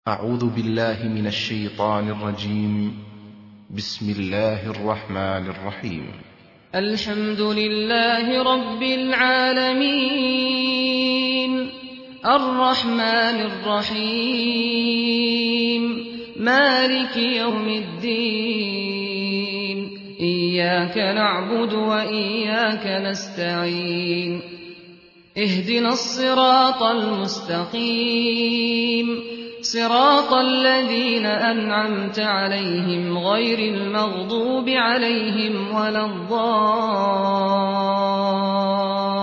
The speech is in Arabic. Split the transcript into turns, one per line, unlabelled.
أعوذ بالله من الشيطان الرجيم. بسم الله الرحمن الرحيم.
الحمد لله رب العالمين الرحمن الرحيم مالك يوم الدين إياك نعبد وإياك نستعين اهدنا الصراط المستقيم صراط الذين أنعمت عليهم غير المغضوب عليهم ولا الضالين